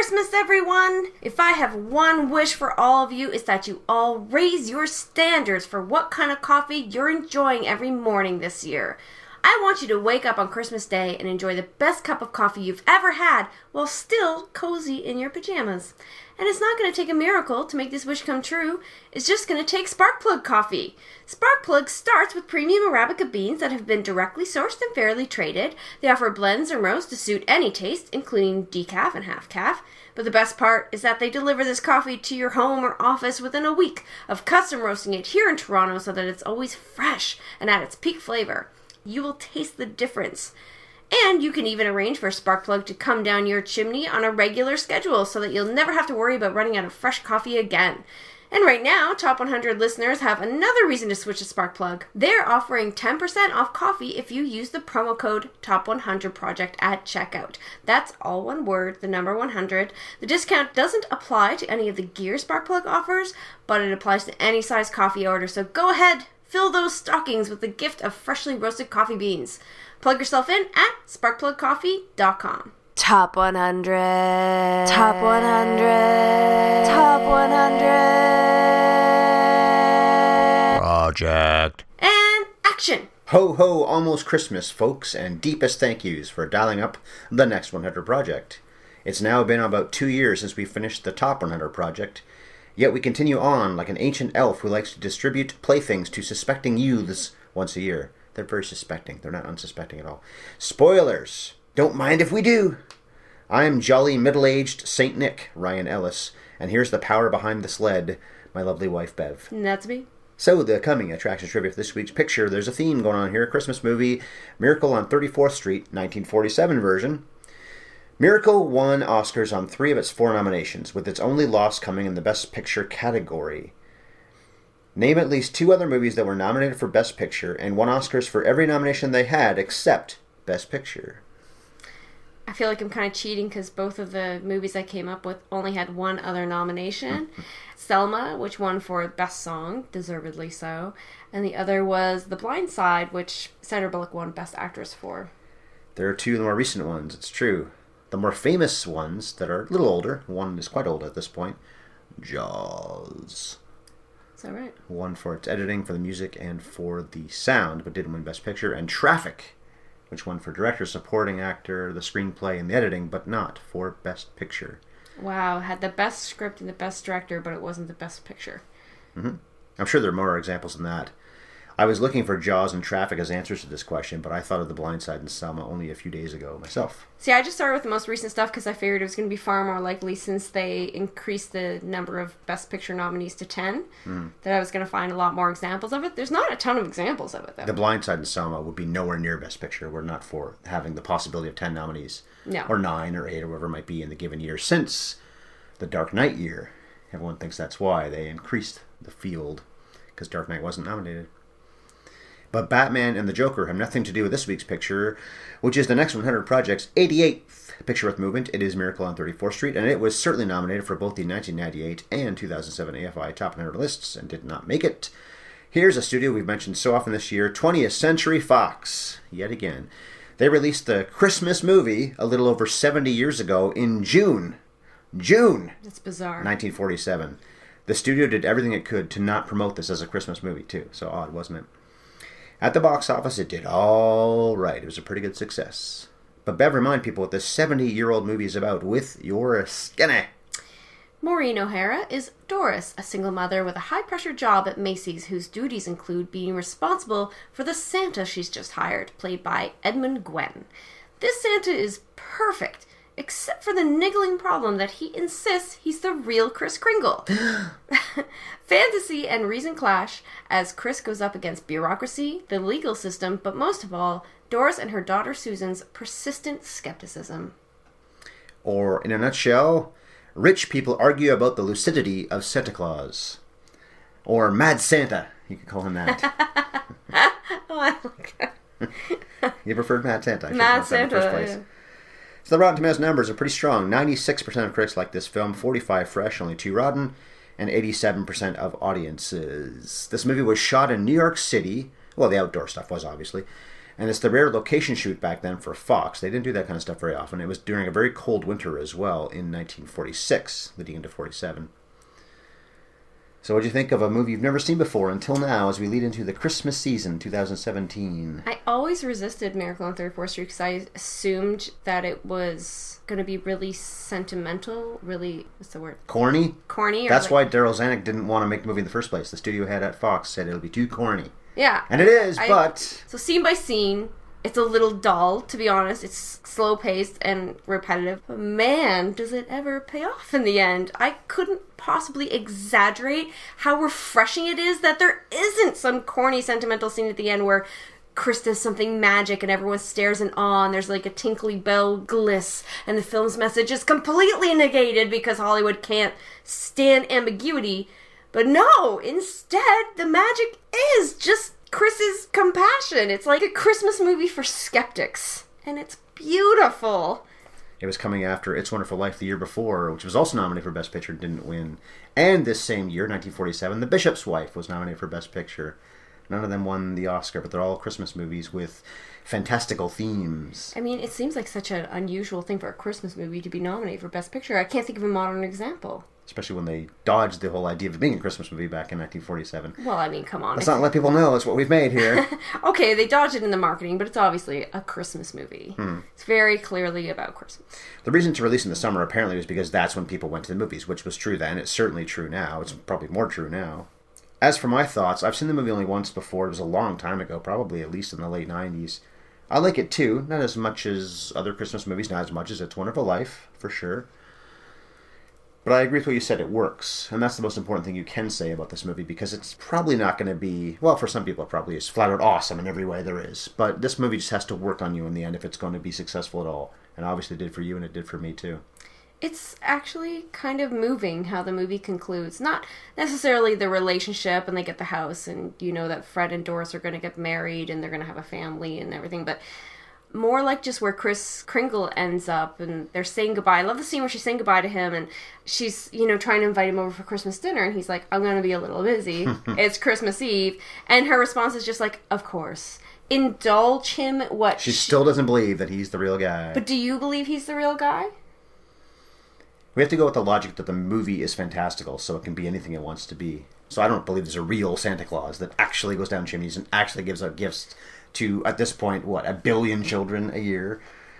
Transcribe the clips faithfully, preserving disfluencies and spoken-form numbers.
Christmas, everyone! If I have one wish for all of you, it's that you all raise your standards for what kind of coffee you're enjoying every morning this year. I want you to wake up on Christmas Day and enjoy the best cup of coffee you've ever had while still cozy in your pajamas. And it's not going to take a miracle to make this wish come true. It's just going to take Sparkplug coffee. Sparkplug starts with premium Arabica beans that have been directly sourced and fairly traded. They offer blends and roasts to suit any taste, including decaf and half-calf. But the best part is that they deliver this coffee to your home or office within a week of custom roasting it here in Toronto so that it's always fresh and at its peak flavor. You will taste the difference. And you can even arrange for Sparkplug to come down your chimney on a regular schedule so that you'll never have to worry about running out of fresh coffee again. And right now, Top one hundred listeners have another reason to switch to Sparkplug. They're offering ten percent off coffee if you use the promo code Top one hundred Project at checkout. That's all one word, the number one hundred. The discount doesn't apply to any of the gear Sparkplug offers, but it applies to any size coffee order, so go ahead, fill those stockings with the gift of freshly roasted coffee beans. Plug yourself in at sparkplug coffee dot com. Top one hundred. Top one hundred. Top one hundred. Project. And action. Ho ho, almost Christmas, folks, and deepest thank yous for dialing up the next one hundred Project. It's now been about two years since we finished the Top one hundred Project, yet we continue on like an ancient elf who likes to distribute playthings to suspecting youths once a year. They're very suspecting. They're not unsuspecting at all. Spoilers! Don't mind if we do! I am jolly middle-aged Saint Nick, Ryan Ellis, and here's the power behind the sled, my lovely wife Bev. And that's me. So, the coming attraction trivia for this week's picture, there's a theme going on here. A Christmas movie, Miracle on thirty-fourth Street, nineteen forty-seven version. Miracle won Oscars on three of its four nominations, with its only loss coming in the Best Picture category. Name at least two other movies that were nominated for Best Picture and won Oscars for every nomination they had except Best Picture. I feel like I'm kind of cheating because both of the movies I came up with only had one other nomination. Selma, which won for Best Song, deservedly so. And the other was The Blind Side, which Sandra Bullock won Best Actress for. There are two of the more recent ones, it's true. The more famous ones that are a little older, one is quite old at this point, Jaws. Is that right? Won for its editing, for the music, and for the sound, but didn't win Best Picture. And Traffic, which won for director, supporting actor, the screenplay, and the editing, but not for Best Picture. Wow, had the best script and the best director, but it wasn't the Best Picture. Mm-hmm. I'm sure there are more examples than that. I was looking for Jaws and Traffic as answers to this question, but I thought of The Blind Side and Selma only a few days ago myself. See, I just started with the most recent stuff because I figured it was going to be far more likely since they increased the number of Best Picture nominees to ten, mm. that I was going to find a lot more examples of it. There's not a ton of examples of it, though. The Blind Side and Selma would be nowhere near Best Picture. We're not for having the possibility of ten nominees. No. Or nine or eight or whatever it might be in the given year. Since the Dark Knight year, everyone thinks that's why they increased the field, because Dark Knight wasn't nominated. But Batman and the Joker have nothing to do with this week's picture, which is the Next one hundred Project's eighty-eighth Picture with Movement. It is Miracle on thirty-fourth Street, and it was certainly nominated for both the nineteen ninety-eight and two thousand seven A F I Top one hundred lists and did not make it. Here's a studio we've mentioned so often this year, twentieth Century Fox, yet again. They released the Christmas movie a little over seventy years ago in June. June! That's bizarre. nineteen forty-seven. The studio did everything it could to not promote this as a Christmas movie, too. So odd, wasn't it? At the box office, it did all right. It was a pretty good success. But Bev, remind people what this seventy-year-old movie is about with your skinny. Maureen O'Hara is Doris, a single mother with a high-pressure job at Macy's whose duties include being responsible for the Santa she's just hired, played by Edmund Gwenn. This Santa is perfect, except for the niggling problem that he insists he's the real Kris Kringle. Fantasy and reason clash as Kris goes up against bureaucracy, the legal system, but most of all, Doris and her daughter Susan's persistent skepticism. Or, in a nutshell, rich people argue about the lucidity of Santa Claus. Or Mad Santa, you could call him that. Oh, I like that. You preferred Mad Santa, I should Mad have that in the Santa, first place. yeah. So the Rotten Tomatoes numbers are pretty strong. ninety-six percent of critics like this film, forty-five fresh, only two rotten, and eighty-seven percent of audiences. This movie was shot in New York City. Well, the outdoor stuff was, obviously. And it's the rare location shoot back then for Fox. They didn't do that kind of stuff very often. It was during a very cold winter as well in nineteen forty-six, leading into forty-seven. So what do you think of a movie you've never seen before until now as we lead into the Christmas season, two thousand seventeen? I always resisted Miracle on thirty-fourth Street because I assumed that it was going to be really sentimental, really, what's the word? Corny? Corny. Or That's like, why Daryl Zanuck didn't want to make the movie in the first place. The studio head at Fox said it'll be too corny. Yeah. And it is, I, but... So scene by scene, it's a little dull, to be honest. It's slow-paced and repetitive. But man, does it ever pay off in the end. I couldn't possibly exaggerate how refreshing it is that there isn't some corny, sentimental scene at the end where Chris does something magic and everyone stares in awe and there's like a tinkly bell gliss and the film's message is completely negated because Hollywood can't stand ambiguity. But no, instead, the magic is just Chris's compassion. It's like a Christmas movie for skeptics. And it's beautiful. It was coming after It's a Wonderful Life the year before, which was also nominated for Best Picture and didn't win. And this same year, nineteen forty-seven, The Bishop's Wife was nominated for Best Picture. None of them won the Oscar, but they're all Christmas movies with fantastical themes. I mean, it seems like such an unusual thing for a Christmas movie to be nominated for Best Picture. I can't think of a modern example. Especially when they dodged the whole idea of it being a Christmas movie back in nineteen forty-seven. Well, I mean, come on. Let's not let people know it's what we've made here. Okay, they dodged it in the marketing, but it's obviously a Christmas movie. Hmm. It's very clearly about Christmas. The reason to release in the summer apparently was because that's when people went to the movies, which was true then. It's certainly true now. It's probably more true now. As for my thoughts, I've seen the movie only once before. It was a long time ago, probably at least in the late nineties. I like it too. Not as much as other Christmas movies, not as much as It's a Wonderful Life, for sure. But I agree with what you said, it works. And that's the most important thing you can say about this movie, because it's probably not going to be, well, for some people it probably is flat out awesome in every way there is. But this movie just has to work on you in the end if it's going to be successful at all. And obviously it did for you and it did for me too. It's actually kind of moving how the movie concludes. Not necessarily the relationship and they get the house and you know that Fred and Doris are going to get married and they're going to have a family and everything, but more like just where Kris Kringle ends up and they're saying goodbye. I love the scene where she's saying goodbye to him and she's, you know, trying to invite him over for Christmas dinner and he's like, I'm going to be a little busy. It's Christmas Eve. And her response is just like, of course. Indulge him what... She still doesn't believe that he's the real guy. But do you believe he's the real guy? We have to go with the logic that the movie is fantastical, so it can be anything it wants to be. So I don't believe there's a real Santa Claus that actually goes down chimneys and actually gives out gifts to, at this point, what, a billion children a year?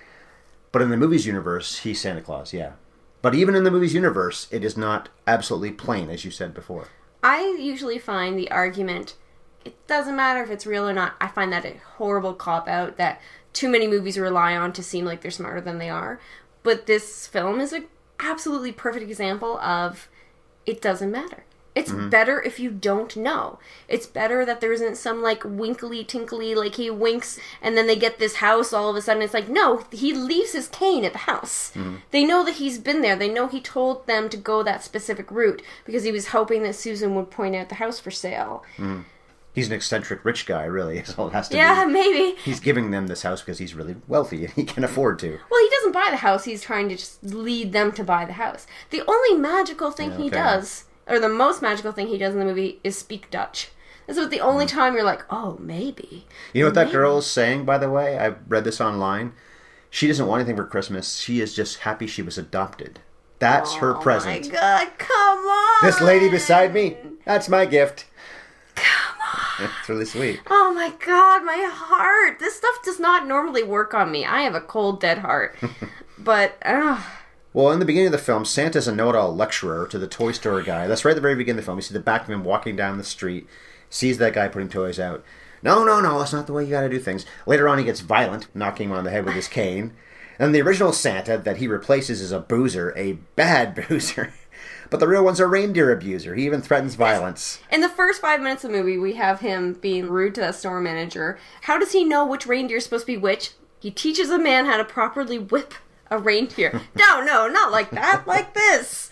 But in the movie's universe, he's Santa Claus, yeah. But even in the movie's universe, it is not absolutely plain, as you said before. I usually find the argument, it doesn't matter if it's real or not, I find that a horrible cop-out that too many movies rely on to seem like they're smarter than they are. But this film is a absolutely perfect example of it doesn't matter. It's mm-hmm. better if you don't know. It's better that there isn't some like winkly tinkly like he winks and then they get this house all of a sudden. It's like no, he leaves his cane at the house. Mm-hmm. They know that he's been there. They know he told them to go that specific route because he was hoping that Susan would point out the house for sale. Mm-hmm. He's an eccentric rich guy, really. Is all it has to yeah, be. maybe. He's giving them this house because he's really wealthy and he can afford to. Well, he doesn't buy the house. He's trying to just lead them to buy the house. The only magical thing yeah, okay. he does, or the most magical thing he does in the movie, is speak Dutch. This is the only mm. time you're like, oh, maybe. You know what maybe. that girl is saying, by the way? I read this online. She doesn't want anything for Christmas. She is just happy she was adopted. That's oh, her present. Oh, my God. Come on. This lady beside me, that's my gift. Come on. It's really sweet. Oh my God, my heart. This stuff does not normally work on me. I have a cold, dead heart. But, ugh. Well, in the beginning of the film, Santa's a know-it-all lecturer to the toy store guy. That's right at the very beginning of the film. You see the back of him walking down the street, sees that guy putting toys out. No, no, no, that's not the way you gotta do things. Later on, he gets violent, knocking him on the head with his cane. And the original Santa that he replaces is a boozer, a bad boozer. But the real one's a reindeer abuser. He even threatens violence. In the first five minutes of the movie, we have him being rude to that store manager. How does he know which reindeer is supposed to be which? He teaches a man how to properly whip a reindeer. No, no, not like that. Like this.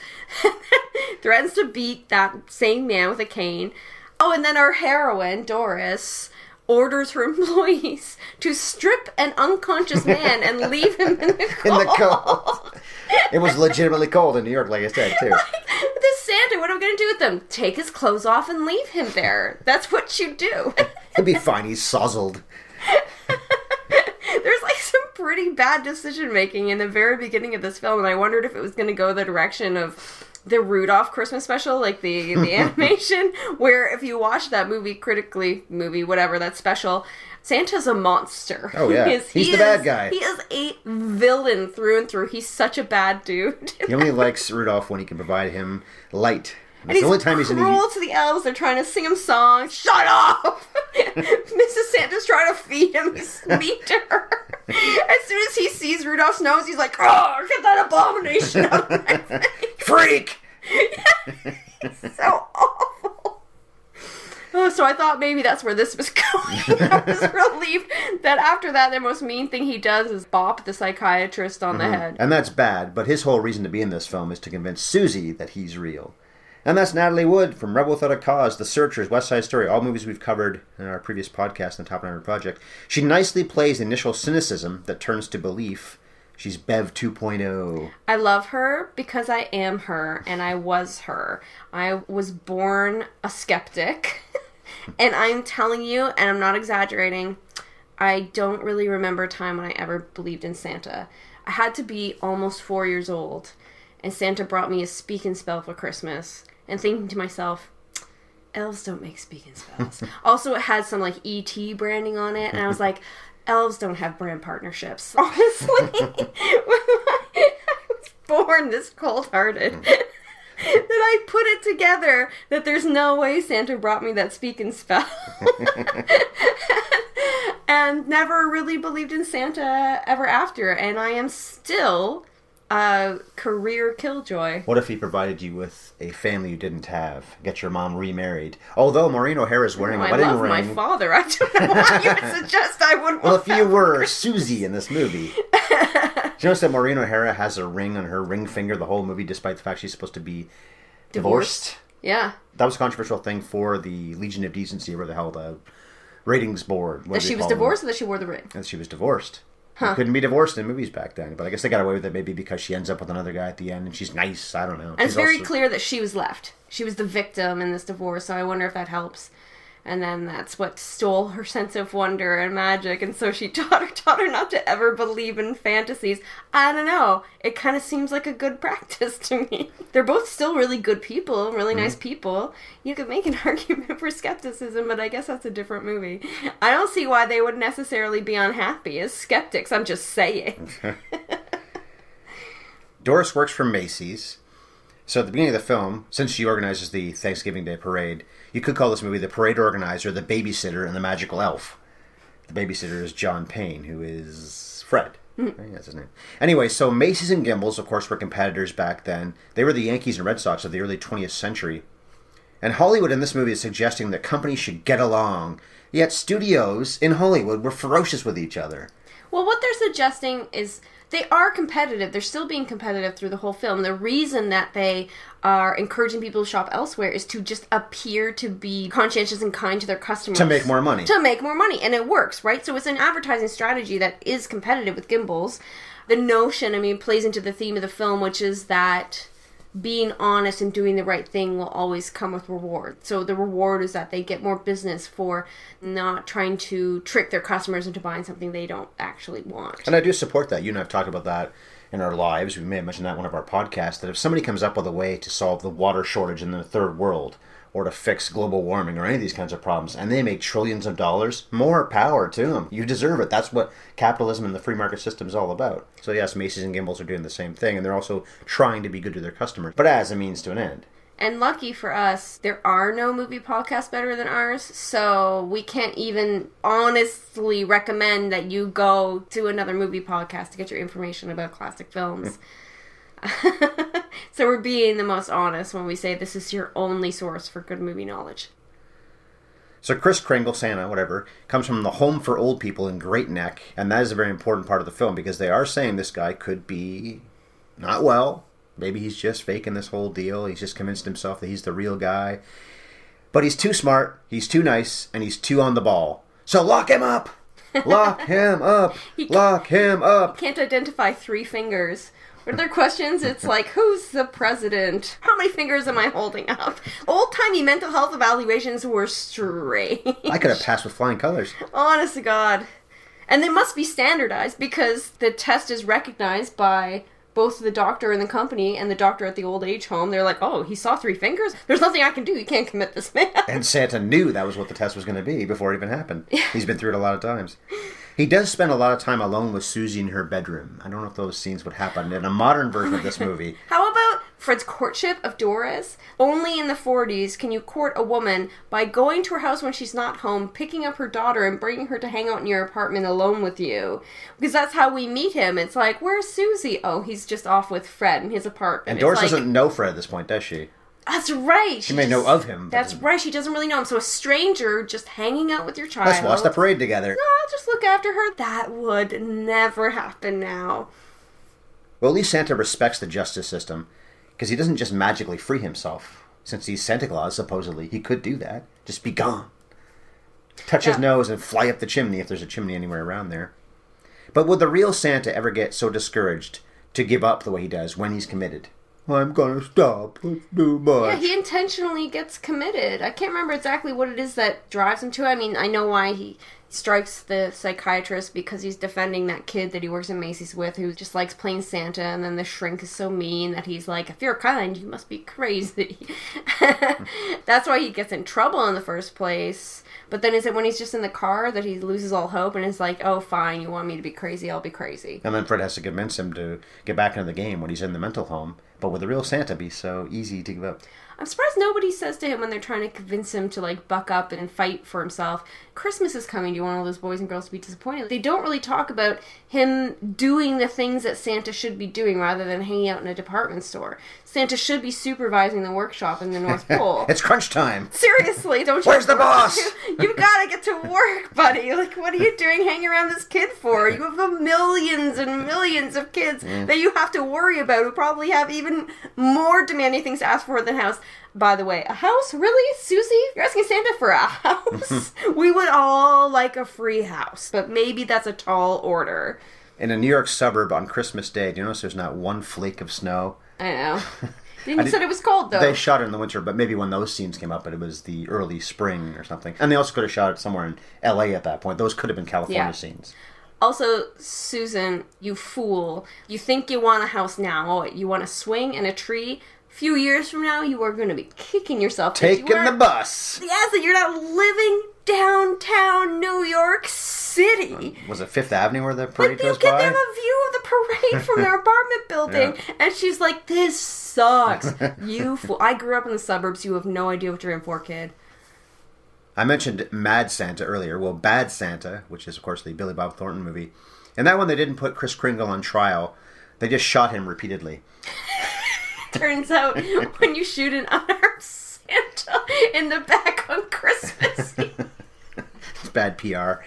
Threatens to beat that same man with a cane. Oh, and then our heroine, Doris, orders her employees to strip an unconscious man and leave him in the cold. In the cold. It was legitimately cold in New York, like I said, too. Like, this Santa, what am I going to do with him? Take his clothes off and leave him there. That's what you do. He'll be fine. He's sozzled. pretty bad decision making in the very beginning of this film, and I wondered if it was going to go the direction of the Rudolph Christmas special, like the, the animation, where if you watch that movie critically, movie, whatever, that special, Santa's a monster. Oh, yeah. He is, He's he the is, bad guy. He is a villain through and through. He's such a bad dude. He only likes Rudolph when he can provide him light. And It's he's the only time he's in cruel the... to the elves. They're trying to sing him songs. Shut up! Missus Santa's trying to feed him. He's mean to her. As soon as he sees Rudolph's nose, he's like, "Oh, get that abomination out of my face!" Freak! It's so awful. Oh, so I thought maybe that's where this was going. I was relieved that after that, the most mean thing he does is bop the psychiatrist on the head. And that's bad, but his whole reason to be in this film is to convince Susie that he's real. And that's Natalie Wood from Rebel Without a Cause, The Searchers, West Side Story, all movies we've covered in our previous podcast, the Top one hundred Project. She nicely plays the initial cynicism that turns to belief. She's Bev two point oh. I love her because I am her, and I was her. I was born a skeptic, and I'm telling you, and I'm not exaggerating, I don't really remember a time when I ever believed in Santa. I had to be almost four years old, and Santa brought me a speak and spell for Christmas, and thinking to myself, elves don't make speak and spells. Also, it had some, like, E T branding on it, and I was like, elves don't have brand partnerships. Honestly, when I was born this cold-hearted, that I put it together that there's no way Santa brought me that speak and spell. And never really believed in Santa ever after, and I am still a career killjoy. What if he provided you with a family you didn't have? Get your mom remarried. Although Maureen O'Hara's wearing Oh, a wedding I love ring. my father. I don't know why you would suggest I would want Well, if that. you were Susie in this movie. Did you notice that Maureen O'Hara has a ring on her ring finger the whole movie, despite the fact she's supposed to be divorced? Divorced. Yeah. That was a controversial thing for the Legion of Decency, or the hell, the ratings board. What That do she they was call them? divorced or that she wore the ring? And she was divorced. Huh. You couldn't be divorced in movies back then, but I guess they got away with it maybe because she ends up with another guy at the end and she's nice. I don't know. And it's She's very also- clear that she was left. She was the victim in this divorce, so I wonder if that helps. And then that's what stole her sense of wonder and magic, and so she taught her, taught her not to ever believe in fantasies. I don't know. It kind of seems like a good practice to me. They're both still really good people, really nice people. You could make an argument for skepticism, but I guess that's a different movie. I don't see why they would necessarily be unhappy as skeptics. I'm just saying. Doris works for Macy's. So at the beginning of the film, since she organizes the Thanksgiving Day parade, you could call this movie The Parade Organizer, The Babysitter, and The Magical Elf. The babysitter is John Payne, who is Fred. Mm. Right? That's his name. Anyway, so Macy's and Gimbels, of course, were competitors back then. They were the Yankees and Red Sox of the early twentieth century. And Hollywood in this movie is suggesting that companies should get along. Yet studios in Hollywood were ferocious with each other. Well, what they're suggesting is they are competitive. They're still being competitive through the whole film. The reason that they are encouraging people to shop elsewhere is to just appear to be conscientious and kind to their customers. To make more money. To make more money. And it works, right? So it's an advertising strategy that is competitive with Gimbels. The notion, I mean, plays into the theme of the film, which is that being honest and doing the right thing will always come with reward. So the reward is that they get more business for not trying to trick their customers into buying something they don't actually want. And I do support that. You and I have talked about that in our lives. We may have mentioned that in one of our podcasts, that if somebody comes up with a way to solve the water shortage in the third world, or to fix global warming, or any of these kinds of problems, and they make trillions of dollars, more power to them. You deserve it. That's what capitalism and the free market system is all about. So yes, Macy's and Gimbels are doing the same thing, and they're also trying to be good to their customers, but as a means to an end. And lucky for us, there are no movie podcasts better than ours, so we can't even honestly recommend that you go to another movie podcast to get your information about classic films. So we're being the most honest when we say this is your only source for good movie knowledge. So Kris Kringle, Santa, whatever, comes from the Home for Old People in Great Neck, and that is a very important part of the film, because they are saying this guy could be not well. Maybe he's just faking this whole deal. He's just convinced himself that he's the real guy. But he's too smart, he's too nice, and he's too on the ball. So lock him up! Lock him up! Lock him up! Can't identify three fingers. What are their questions? It's like, who's the president? How many fingers am I holding up? Old-timey mental health evaluations were strange. I could have passed with flying colors. Honest to God. And they must be standardized because the test is recognized by both the doctor in the company and the doctor at the old age home. They're like, oh, he saw three fingers? There's nothing I can do. You can't commit this man. And Santa knew that was what the test was going to be before it even happened. He's been through it a lot of times. He does spend a lot of time alone with Susie in her bedroom. I don't know if those scenes would happen in a modern version of this movie. How about Fred's courtship of Doris? Only in the forties can you court a woman by going to her house when she's not home, picking up her daughter, and bringing her to hang out in your apartment alone with you. Because that's how we meet him. It's like, where's Susie? Oh, he's just off with Fred in his apartment. And Doris like, doesn't know Fred at this point, does she? That's right. She, she may just know of him. That's right. She doesn't really know him. So a stranger just hanging out with your child. Let's watch the parade together. No, I'll just look after her. That would never happen now. Well, at least Santa respects the justice system, because he doesn't just magically free himself. Since he's Santa Claus, supposedly, he could do that. Just be gone. Touch yeah. his nose and fly up the chimney if there's a chimney anywhere around there. But would the real Santa ever get so discouraged to give up the way he does when he's committed? I'm gonna stop. Let's do much. Yeah, he intentionally gets committed. I can't remember exactly what it is that drives him to. I mean, I know why he strikes the psychiatrist, because he's defending that kid that he works at Macy's with who just likes playing Santa, and then the shrink is so mean that he's like, if you're kind, you must be crazy. That's why he gets in trouble in the first place. But then is it when he's just in the car that he loses all hope and is like, oh, fine, you want me to be crazy, I'll be crazy. And then Fred has to convince him to get back into the game when he's in the mental home. But would the real Santa be so easy to give up? I'm surprised nobody says to him when they're trying to convince him to, like, buck up and fight for himself, Christmas is coming, do you want all those boys and girls to be disappointed? They don't really talk about him doing the things that Santa should be doing rather than hanging out in a department store. Santa should be supervising the workshop in the North Pole. It's crunch time. Seriously, don't you? Where's the boss? You've got to get to work, buddy. Like, what are you doing hanging around this kid for? You have millions and millions of kids mm. that you have to worry about who probably have even more demanding things to ask for than house. By the way, a house? Really? Susie? You're asking Santa for a house? We would all like a free house, but maybe that's a tall order. In a New York suburb on Christmas Day, do you notice there's not one flake of snow? I know. They said it was cold, though. They shot it in the winter, but maybe when those scenes came up, but it was the early spring or something. And they also could have shot it somewhere in L A at that point. Those could have been California yeah. scenes. Also, Susan, you fool. You think you want a house now. You want a swing and a tree. Few years from now, you are going to be kicking yourself. Taking you the bus. Yes, and you're not living downtown New York City. Was it Fifth Avenue where the parade but goes by? by? They have a view of the parade from their apartment building. Yeah. And she's like, this sucks. You fool. I grew up in the suburbs. You have no idea what you're in for, kid. I mentioned Mad Santa earlier. Well, Bad Santa, which is, of course, the Billy Bob Thornton movie. And that one, they didn't put Kris Kringle on trial. They just shot him repeatedly. Turns out, when you shoot an unarmed Santa in the back on Christmas Eve. It's bad P R.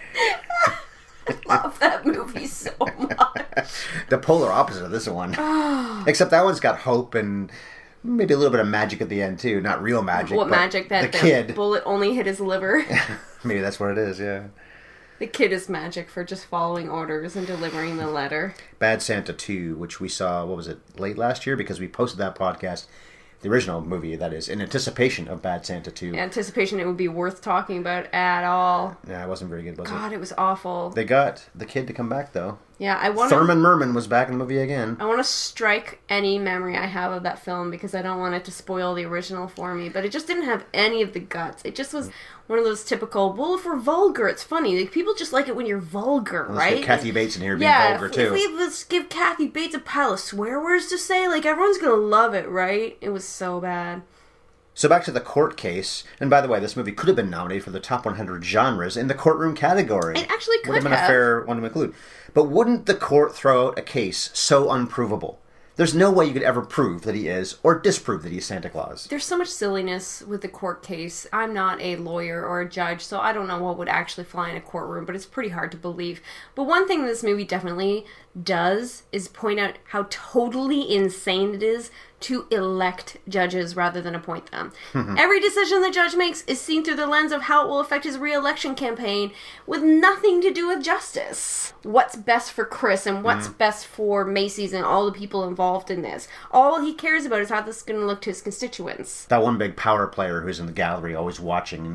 I love that movie so much. The polar opposite of this one. Except that one's got hope and maybe a little bit of magic at the end, too. Not real magic. What magic? That the, the kid. bullet only hit his liver. Maybe that's what it is, yeah. The kid is magic for just following orders and delivering the letter. Bad Santa two, which we saw, what was it, late last year? Because we posted that podcast, the original movie, that is, in anticipation of Bad Santa two. In anticipation it would be worth talking about at all. Yeah, it wasn't very good, was God, it? God, it was awful. They got the kid to come back, though. Yeah, I want Thurman Merman was back in the movie again. I want to strike any memory I have of that film because I don't want it to spoil the original for me. But it just didn't have any of the guts. It just was one of those typical, well, if we're vulgar, it's funny. Like, people just like it when you're vulgar, well, let's right? get Kathy Bates in here being yeah, vulgar, if, too. If we let's give Kathy Bates a pile of swear words to say, like, everyone's going to love it, right? It was so bad. So back to the court case, and by the way, this movie could have been nominated for the top one hundred genres in the courtroom category. It actually could would have been have. a fair one to include. But wouldn't the court throw out a case so unprovable? There's no way you could ever prove that he is, or disprove that he's Santa Claus. There's so much silliness with the court case. I'm not a lawyer or a judge, so I don't know what would actually fly in a courtroom, but it's pretty hard to believe. But one thing this movie definitely does is point out how totally insane it is to elect judges rather than appoint them. Every decision the judge makes is seen through the lens of how it will affect his re-election campaign with nothing to do with justice. What's best for Chris and what's mm. best for Macy's and all the people involved in this. All he cares about is how this is going to look to his constituents. That one big power player who's in the gallery always watching and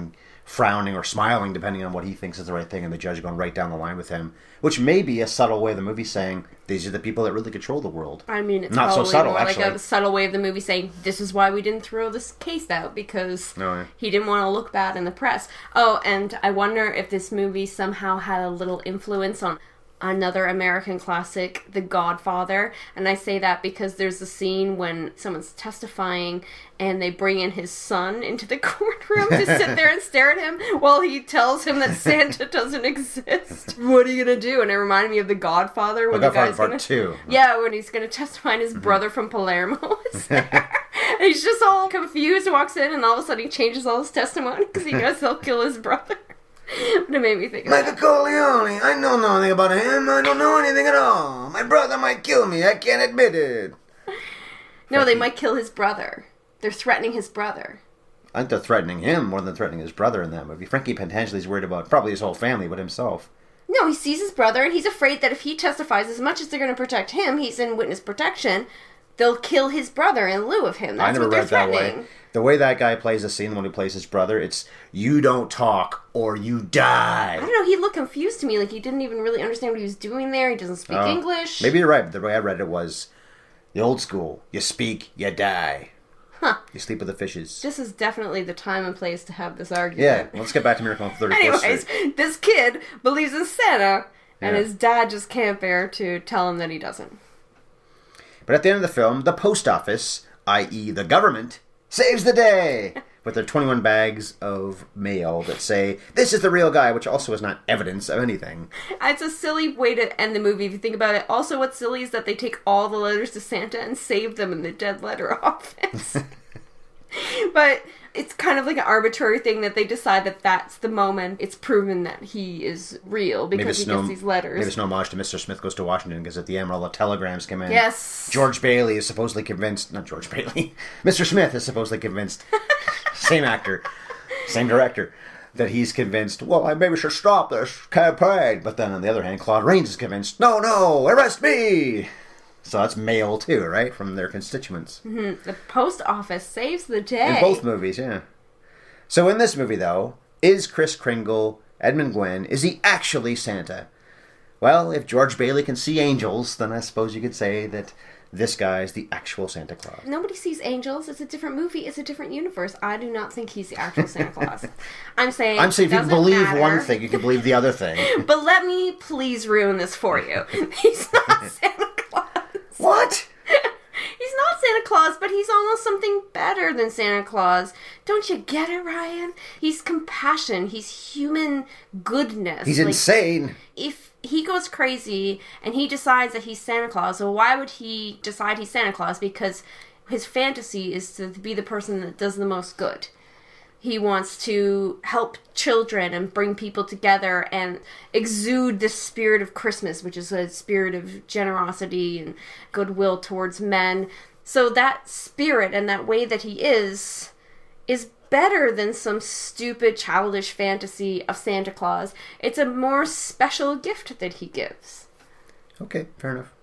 frowning or smiling, depending on what he thinks is the right thing, and the judge going right down the line with him, which may be a subtle way of the movie saying these are the people that really control the world. I mean, it's not probably so subtle, more actually. like a subtle way of the movie saying this is why we didn't throw this case out, because Oh, yeah. he didn't want to look bad in the press. Oh, and I wonder if this movie somehow had a little influence on another American classic, The Godfather. And I say that because there's a scene when someone's testifying and they bring in his son into the courtroom to sit there and stare at him while he tells him that Santa doesn't exist. What are you gonna do? And it reminded me of The Godfather when The the guy's Godfather gonna, Part Two. yeah, when he's gonna testify and his brother from Palermo is there. And he's just all confused, walks in, and all of a sudden he changes all his testimony because he knows he'll kill his brother. But it made me think of Michael that. Corleone, I know nothing about him. I don't know anything at all. My brother might kill me. I can't admit it. No, they might kill his brother. They're threatening his brother. I think they're threatening him more than threatening his brother in that movie. Frankie Pentangeli's worried about probably his whole family, but himself. No, he sees his brother, and he's afraid that if he testifies, as much as they're going to protect him, he's in witness protection, they'll kill his brother in lieu of him. That's I never what they're read that threatening. way. The way that guy plays the scene, the one who plays his brother, it's you don't talk or you I die. don't know, he looked confused to me, like he didn't even really understand what he was doing there, he doesn't speak Oh. English. Maybe you're right. But the way I read it was the old school. You speak, you die. Huh. You sleep with the fishes. This is definitely the time and place to have this Yeah, argument. let's get back to Miracle on thirty-fourth Anyways, Street. this kid believes in Santa, and Yeah. his dad just can't bear to tell him that he doesn't. But at the end of the film, the post office, that is the government, saves the day with their twenty-one bags of mail that say, this is the real guy, which also is not evidence of anything. It's a silly way to end the movie if you think about it. Also, what's silly is that they take all the letters to Santa and save them in the dead letter office. But it's kind of like an arbitrary thing that they decide that that's the moment it's proven that he is real because he no, gets these letters. Maybe it's no homage to Mister Smith Goes to Washington because at the end all the telegrams come in. Yes. George Bailey is supposedly convinced, not George Bailey, Mister Smith is supposedly convinced, same actor, same director, that he's convinced, well, I maybe should stop this campaign. But then on the other hand, Claude Rains is convinced, no, no, arrest me. So that's mail too, right? From their constituents. Mm-hmm. The post office saves the day. In both movies, yeah. So in this movie, though, is Kris Kringle, Edmund Gwenn, is he actually Santa? Well, if George Bailey can see angels, then I suppose you could say that this guy is the actual Santa Claus. Nobody sees angels. It's a different movie. It's a different universe. I do not think he's the actual Santa Claus. I'm saying I'm saying if you doesn't believe matter. one thing, you can believe the other thing. But let me please ruin this for you. He's not Santa Claus. What? He's not Santa Claus, but he's almost something better than Santa Claus. Don't you get it, Ryan? He's compassion. He's human goodness. He's Like, insane. if he goes crazy and he decides that he's Santa Claus, well, why would he decide he's Santa Claus? Because his fantasy is to be the person that does the most good. He wants to help children and bring people together and exude the spirit of Christmas, which is a spirit of generosity and goodwill towards men. So that spirit and that way that he is, is better than some stupid childish fantasy of Santa Claus. It's a more special gift that he gives. Okay, fair enough.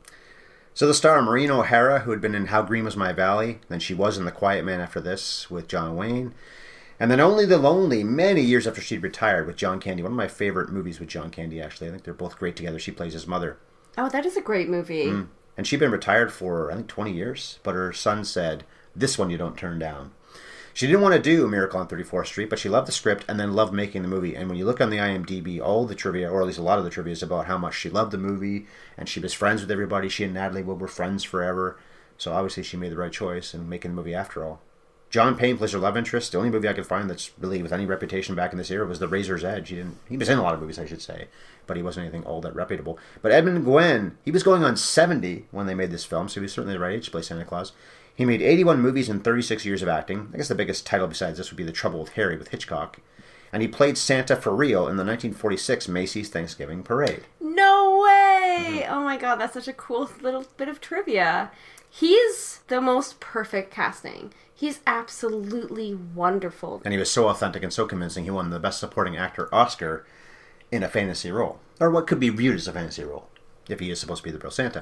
So the star Maureen O'Hara, who had been in How Green Was My Valley, then she was in The Quiet Man after this with John Wayne, and then Only the Lonely many years after she'd retired with John Candy. One of my favorite movies with John Candy, actually. I think they're both great together. She plays his mother. Oh, that is a great movie. Mm. And she'd been retired for, I think, twenty years, but her son said, this one you don't turn down. She didn't want to do Miracle on thirty-fourth Street, but she loved the script and then loved making the movie. And when you look on the I M D B, all the trivia, or at least a lot of the trivia, is about how much she loved the movie, and she was friends with everybody. She and Natalie Wood were friends forever. So obviously she made the right choice in making the movie after all. John Payne plays her love interest. The only movie I could find that's really with any reputation back in this era was The Razor's Edge. He didn't. He was in a lot of movies, I should say, but he wasn't anything all that reputable. But Edmund Gwenn, he was going on seventy when they made this film, so he was certainly the right age to play Santa Claus. He made eighty-one movies and thirty-six years of acting. I guess the biggest title besides this would be The Trouble with Harry with Hitchcock. And he played Santa for real in the nineteen forty-six Macy's Thanksgiving Parade. No way! Oh my god, that's such a cool little bit of trivia. He's the most perfect casting. He's absolutely wonderful. And he was so authentic and so convincing, he won the Best Supporting Actor Oscar in a fantasy role. Or what could be viewed as a fantasy role, if he is supposed to be the real Santa.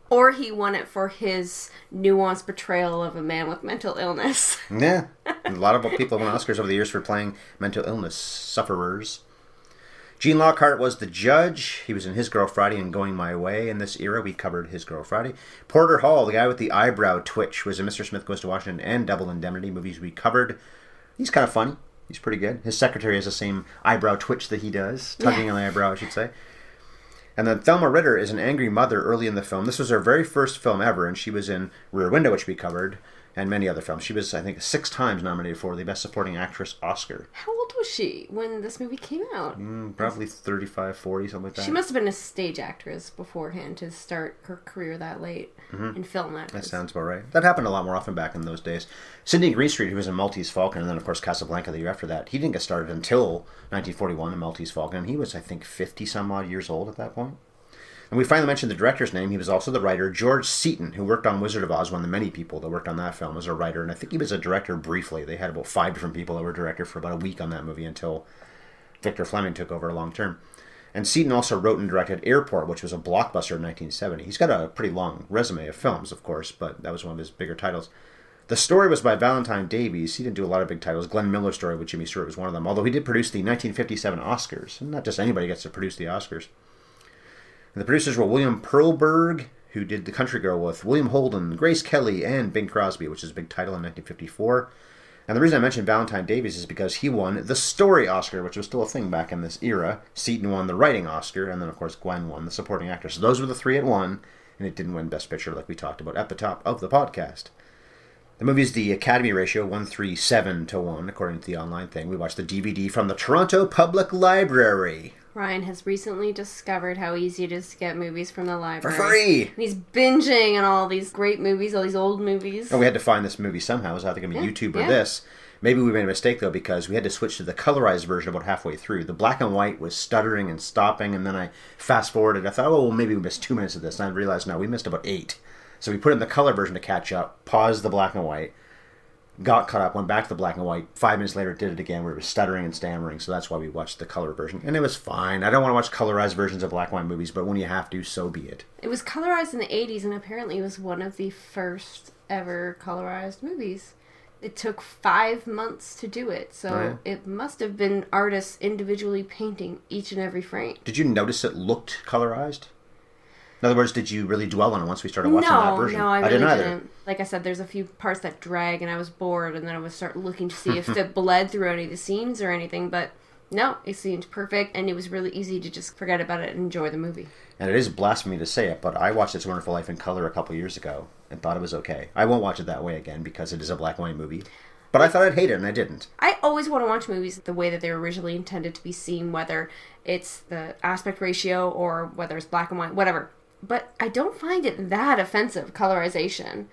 Or he won it for his nuanced portrayal of a man with mental illness. Yeah. A lot of people won Oscars over the years for playing mental illness sufferers. Gene Lockhart was the judge. He was in His Girl Friday and Going My Way. In this era, we covered His Girl Friday. Porter Hall, the guy with the eyebrow twitch, was in Mister Smith Goes to Washington and Double Indemnity, movies we covered. He's kind of funny. He's pretty good. His secretary has the same eyebrow twitch that he does. Tugging yeah. on the eyebrow, I should say. And then Thelma Ritter is an angry mother early in the film. This was her very first film ever, and she was in Rear Window, which we covered, and many other films. She was, I think, six times nominated for the Best Supporting Actress Oscar. How old was she when this movie came out? Mm, probably thirty-five, forty, something like that. She must have been a stage actress beforehand to start her career that late mm-hmm. in film. That, that sounds about right. That happened a lot more often back in those days. Sidney Greenstreet, who was in Maltese Falcon, and then, of course, Casablanca the year after that, he didn't get started until nineteen forty-one in Maltese Falcon, and he was, I think, fifty-some-odd years old at that point. And we finally mentioned the director's name. He was also the writer, George Seaton, who worked on Wizard of Oz, one of the many people that worked on that film as a writer. And I think he was a director briefly. They had about five different people that were director for about a week on that movie until Victor Fleming took over long term. And Seaton also wrote and directed Airport, which was a blockbuster in nineteen seventy. He's got a pretty long resume of films, of course, but that was one of his bigger titles. The story was by Valentine Davies. He didn't do a lot of big titles. Glenn Miller's story with Jimmy Stewart was one of them, although he did produce the nineteen fifty-seven Oscars. And not just anybody gets to produce the Oscars. And the producers were William Perlberg, who did The Country Girl with William Holden, Grace Kelly, and Bing Crosby, which is a big title in nineteen fifty-four. And the reason I mentioned Valentine Davies is because he won the Story Oscar, which was still a thing back in this era. Seaton won the Writing Oscar, and then, of course, Gwen won the Supporting Actor. So those were the three it won, and it didn't win Best Picture like we talked about at the top of the podcast. The movie's the Academy ratio, one thirty-seven to one, according to the online thing. We watched the D V D from the Toronto Public Library. Ryan has recently discovered how easy it is to get movies from the library. For free! And he's binging on all these great movies, all these old movies. Oh, we had to find this movie somehow. It was either going to be yeah, YouTube or yeah. this. Maybe we made a mistake, though, because we had to switch to the colorized version about halfway through. The black and white was stuttering and stopping, and then I fast-forwarded. I thought, oh, well, maybe we missed two minutes of this. And I realized, no, we missed about eight. So we put in the color version to catch up, paused the black and white, got caught up, went back to the black and white. Five minutes later, did it again where it was stuttering and stammering, so that's why we watched the color version. And it was fine. I don't want to watch colorized versions of black and white movies, but when you have to, so be it. It was colorized in the eighties, and apparently it was one of the first ever colorized movies. It took five months to do it, so oh, yeah. it must have been artists individually painting each and every frame. Did you notice it looked colorized? In other words, did you really dwell on it once we started watching no, that version? No, I really I didn't either. didn't. Like I said, there's a few parts that drag, and I was bored, and then I would start looking to see if it bled through any of the scenes or anything, but no, it seemed perfect, and it was really easy to just forget about it and enjoy the movie. And it is blasphemy to say it, but I watched It's a Wonderful Life in color a couple years ago and thought it was okay. I won't watch it that way again because it is a black and white movie. But I thought I'd hate it, and I didn't. I always want to watch movies the way that they were originally intended to be seen, whether it's the aspect ratio or whether it's black and white, whatever. But I don't find it that offensive, colorization.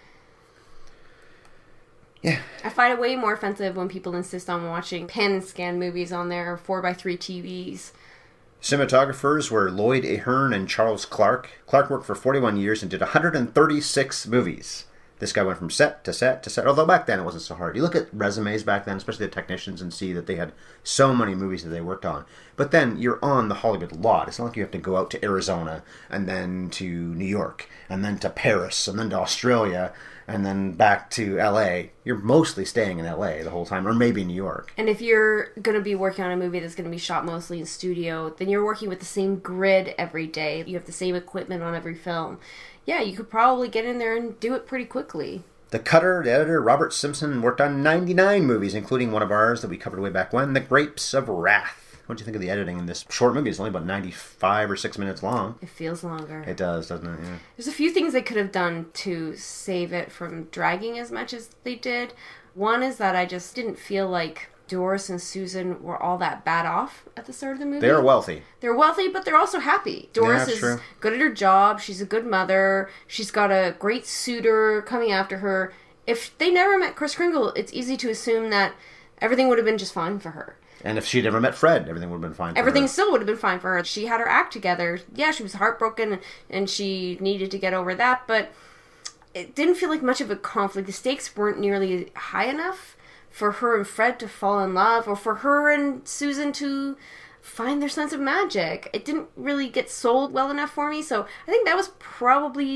Yeah. I find it way more offensive when people insist on watching pan and scan movies on their four by three T Vs. Cinematographers were Lloyd Ahern and Charles Clark. Clark worked for forty-one years and did one hundred thirty-six movies. This guy went from set to set to set, although back then it wasn't so hard. You look at resumes back then, especially the technicians, and see that they had so many movies that they worked on. But then you're on the Hollywood lot. It's not like you have to go out to Arizona, and then to New York, and then to Paris, and then to Australia, and then back to L A. You're mostly staying in L A the whole time, or maybe New York. And if you're going to be working on a movie that's going to be shot mostly in studio, then you're working with the same grid every day. You have the same equipment on every film. Yeah, you could probably get in there and do it pretty quickly. The cutter, the editor, Robert Simpson, worked on ninety-nine movies, including one of ours that we covered way back when, The Grapes of Wrath. What do you think of the editing in this short movie? It's only about ninety-five or six minutes long. It feels longer. It does, doesn't it? Yeah. There's a few things they could have done to save it from dragging as much as they did. One is that I just didn't feel like Doris and Susan were all that bad off at the start of the movie. They're wealthy. They're wealthy, but they're also happy. Doris yeah, is true. good at her job. She's a good mother. She's got a great suitor coming after her. If they never met Kris Kringle, it's easy to assume that everything would have been just fine for her. And if she'd ever met Fred, everything would have been fine for everything her. still would have been fine for her. She had her act together. Yeah, she was heartbroken, and she needed to get over that, but it didn't feel like much of a conflict. The stakes weren't nearly high enough for her and Fred to fall in love, or for her and Susan to find their sense of magic. It didn't really get sold well enough for me, so I think that was probably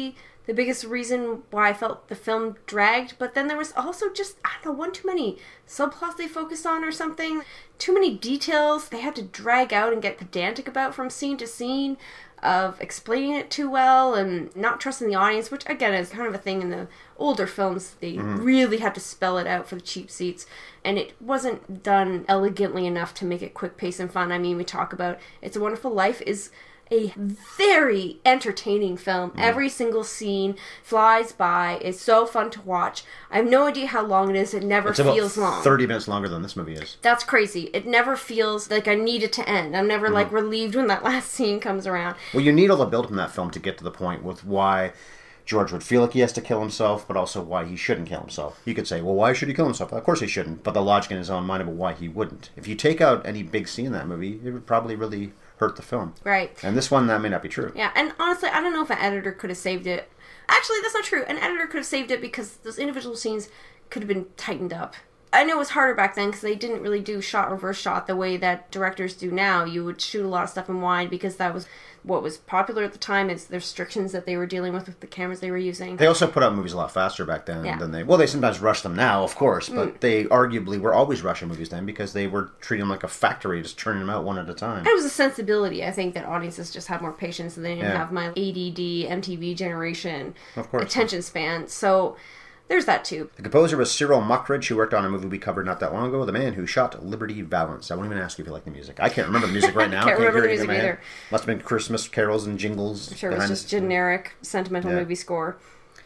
the biggest reason why I felt the film dragged, but then there was also just, I don't know, one too many subplots they focused on or something. Too many details they had to drag out and get pedantic about from scene to scene, of explaining it too well and not trusting the audience, which again is kind of a thing in the older films. They mm-hmm. really had to spell it out for the cheap seats, and it wasn't done elegantly enough to make it quick pace and fun. I mean, we talk about It's a Wonderful Life is a very entertaining film. Mm. Every single scene flies by. It's so fun to watch. I have no idea how long it is. It never it's feels about long. thirty minutes longer than this movie is. That's crazy. It never feels like I need it to end. I'm never mm. like relieved when that last scene comes around. Well, you need all the build in that film to get to the point with why George would feel like he has to kill himself, but also why he shouldn't kill himself. You could say, well, why should he kill himself? Of course he shouldn't, but the logic in his own mind about why he wouldn't. If you take out any big scene in that movie, it would probably really hurt the film. Right. And this one, that may not be true. Yeah, and honestly, I don't know if an editor could have saved it. Actually, that's not true. An editor could have saved it because those individual scenes could have been tightened up. I know it was harder back then because they didn't really do shot reverse shot the way that directors do now. You would shoot a lot of stuff in wide because that was what was popular at the time. Is the restrictions that they were dealing with with the cameras they were using. They also put out movies a lot faster back then yeah. than they... Well, they sometimes rush them now, of course, but mm. they arguably were always rushing movies then because they were treating them like a factory, just churning them out one at a time. And it was a sensibility. I think that audiences just had more patience and they didn't yeah. have my A D D, M T V generation of course. attention span. So... there's that too. The composer was Cyril Muckridge, who worked on a movie we covered not that long ago, The Man Who Shot Liberty Valance. I won't even ask you if you like the music. I can't remember the music right now. I can't remember the music music either. Must have been Christmas carols and jingles. I'm sure it was just generic, sentimental yeah. movie score.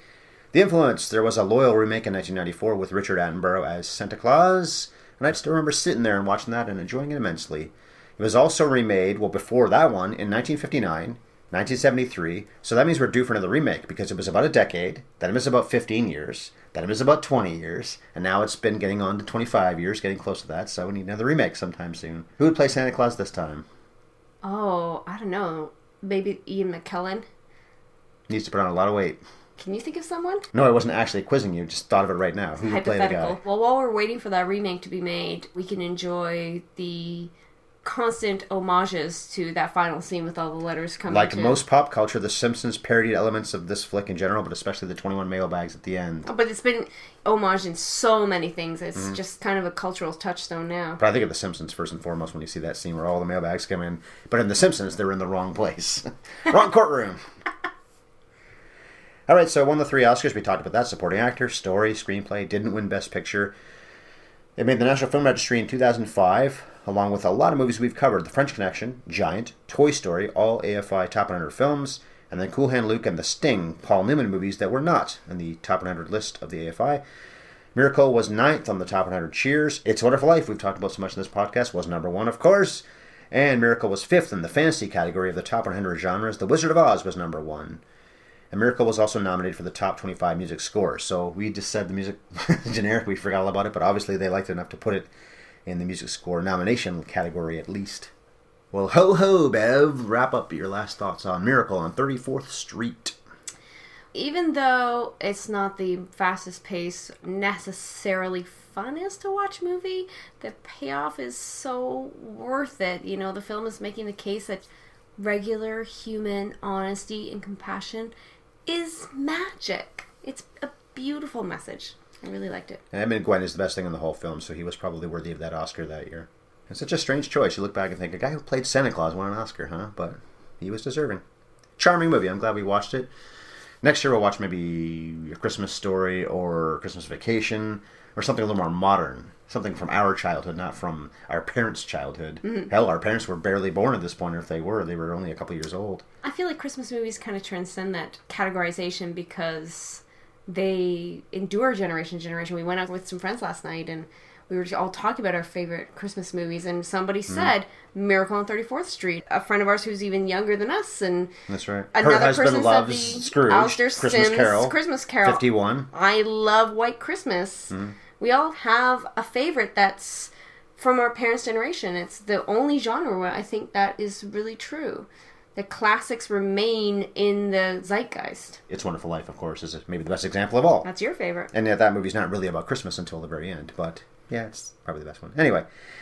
The influence. There was a Loyal remake in nineteen ninety-four with Richard Attenborough as Santa Claus, and I still remember sitting there and watching that and enjoying it immensely. It was also remade, well, before that one, in nineteen fifty-nine, nineteen seventy-three, so that means we're due for another remake, because it was about a decade, then it was about fifteen years, then it was about twenty years, and now it's been getting on to twenty-five years, getting close to that, so we need another remake sometime soon. Who would play Santa Claus this time? Oh, I don't know. Maybe Ian McKellen? Needs to put on a lot of weight. Can you think of someone? No, I wasn't actually quizzing you, just thought of it right now. Who would play the guy? Well, while we're waiting for that remake to be made, we can enjoy the constant homages to that final scene with all the letters coming. Like to... most pop culture, The Simpsons parodied elements of this flick in general, but especially the twenty-one mailbags at the end. Oh, but it's been homaged in so many things. It's mm. just kind of a cultural touchstone now. But I think of The Simpsons first and foremost when you see that scene where all the mailbags come in. But in The Simpsons, they're in the wrong place. Wrong courtroom. All right, so won the three Oscars. We talked about that. Supporting actor, story, screenplay. Didn't win Best Picture. It made the National Film Registry in two thousand five, along with a lot of movies we've covered. The French Connection, Giant, Toy Story, all A F I Top one hundred films, and then Cool Hand Luke and The Sting, Paul Newman movies that were not in the Top one hundred list of the A F I. Miracle was ninth on the Top one hundred. Cheers. It's a Wonderful Life, we've talked about so much in this podcast, was number one, of course. And Miracle was fifth in the fantasy category of the Top one hundred genres. The Wizard of Oz was number one. And Miracle was also nominated for the top twenty-five music score. So we just said the music generic, we forgot all about it, but obviously they liked it enough to put it in the music score nomination category at least. Well, ho ho, Bev, wrap up your last thoughts on Miracle on thirty-fourth Street. Even though it's not the fastest pace, necessarily funnest to watch movie, the payoff is so worth it. You know, the film is making the case that regular human honesty and compassion is magic. It's a beautiful message. I really liked it. And Edmund Gwenn is the best thing in the whole film, so he was probably worthy of that Oscar that year. It's such a strange choice. You look back and think, a guy who played Santa Claus won an Oscar, huh? But he was deserving. Charming movie. I'm glad we watched it. Next year we'll watch maybe A Christmas Story or Christmas Vacation or something a little more modern. Something from our childhood, not from our parents' childhood. Mm-hmm. Hell, our parents were barely born at this point, or if they were, they were only a couple years old. I feel like Christmas movies kind of transcend that categorization because they endure generation to generation. We went out with some friends last night, and we were all talking about our favorite Christmas movies, and somebody said mm-hmm. Miracle on thirty-fourth Street. A friend of ours who's even younger than us, and that's right. Another Her husband person loves said the Scrooge, Alistair Christmas Sims Carol, Christmas Carol. fifty-one. I love White Christmas. Mm-hmm. We all have a favorite that's from our parents' generation. It's the only genre where I think that is really true. The classics remain in the zeitgeist. It's a Wonderful Life, of course, is maybe the best example of all. That's your favorite. And yet that movie's not really about Christmas until the very end, but yeah, it's probably the best one. Anyway,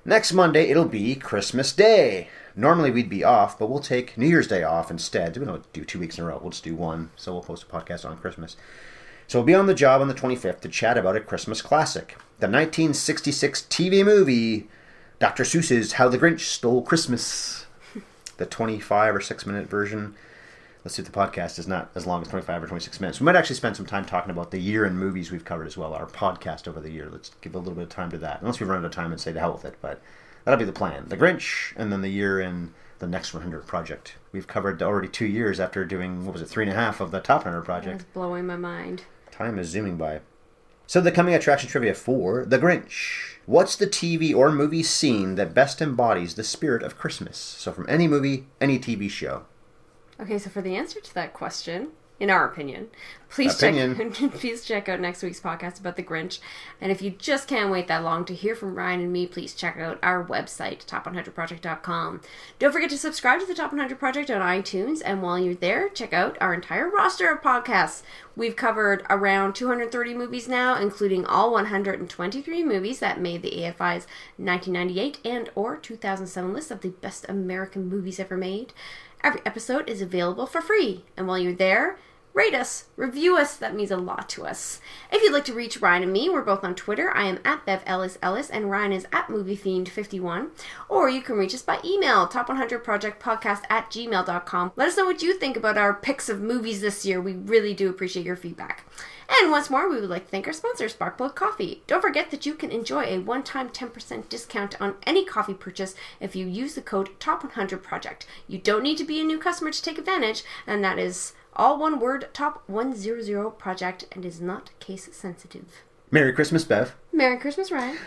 Next Monday, it'll be Christmas Day. Normally we'd be off, but we'll take New Year's Day off instead. We don't do two weeks in a row. We'll just do one. So we'll post a podcast on Christmas. So we'll be on the job on the twenty-fifth to chat about a Christmas classic. The nineteen sixty-six T V movie, Doctor Seuss's How the Grinch Stole Christmas. The twenty-five or six minute version. Let's see if the podcast is not as long as twenty-five or twenty-six minutes. We might actually spend some time talking about the year in movies we've covered as well. Our podcast over the year. Let's give a little bit of time to that. Unless we run out of time and say to hell with it. But that'll be the plan. The Grinch and then the year in the Next one hundred Project. We've covered already two years after doing, what was it, three and a half of the Top one hundred Project. That's blowing my mind. Time is zooming by. So the coming attraction trivia for The Grinch. What's the T V or movie scene that best embodies the spirit of Christmas? So from any movie, any T V show. Okay, so for the answer to that question, in our opinion, please Opinion. check please check out next week's podcast about the Grinch. And if you just can't wait that long to hear from Ryan and me, please check out our website, top one hundred project dot com. Don't forget to subscribe to the Top one hundred Project on iTunes, and while you're there, check out our entire roster of podcasts. We've covered around two hundred thirty movies now, including all one hundred twenty-three movies that made the A F I's nineteen ninety-eight and or two thousand seven list of the best American movies ever made. Every episode is available for free, and while you're there, rate us, review us, that means a lot to us. If you'd like to reach Ryan and me, we're both on Twitter. I am at Bev Ellis Ellis, and Ryan is at Movie Themed fifty-one. Or you can reach us by email, top one hundred project podcast at gmail dot com. Let us know what you think about our picks of movies this year. We really do appreciate your feedback. And once more, we would like to thank our sponsor, Sparkplug Coffee. Don't forget that you can enjoy a one-time ten percent discount on any coffee purchase if you use the code top one hundred project. You don't need to be a new customer to take advantage, and that is all one word, top one hundred project, and is not case sensitive. Merry Christmas, Bev. Merry Christmas, Ryan.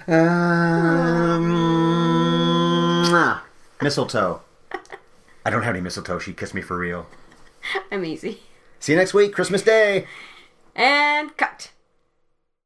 Um, mistletoe. I don't have any mistletoe. She kissed me for real. I'm easy. See you next week, Christmas Day. And cut.